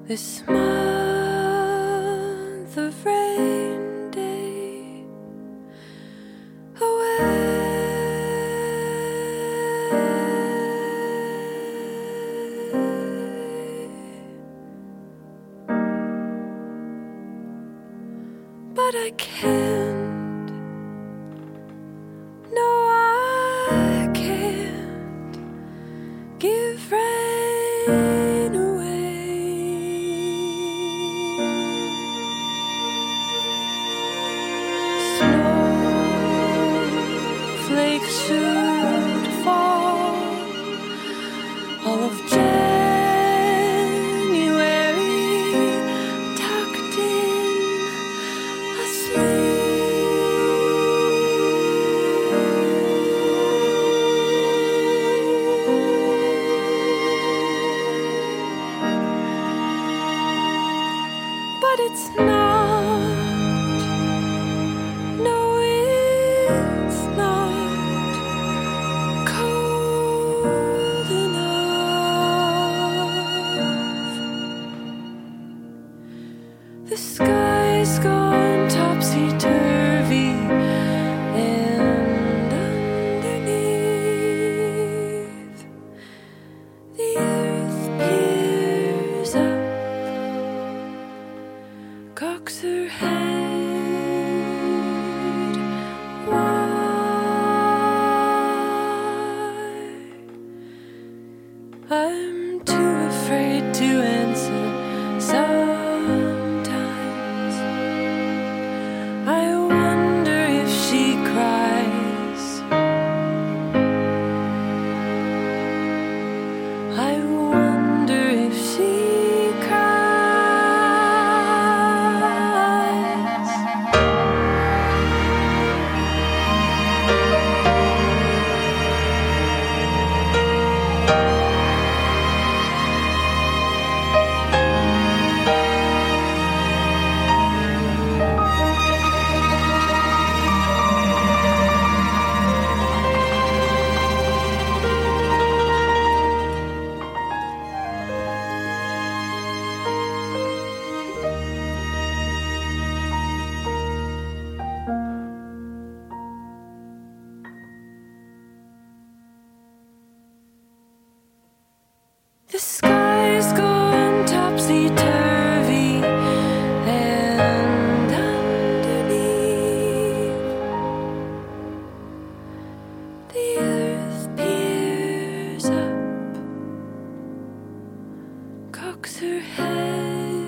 This month of rain day away, but I can't, no I can't give rain away. Snowflakes should fall all of January, tucked in asleep. But it's not, no it's not cold enough. The sky's gone topsy-turvy, and underneath the earth peers up, cocks her head wide. I'm too afraid to answer sometimes. I wonder if she cries. I wonder if she cries. The sky's gone topsy-turvy, and underneath the earth peers up, cocks her head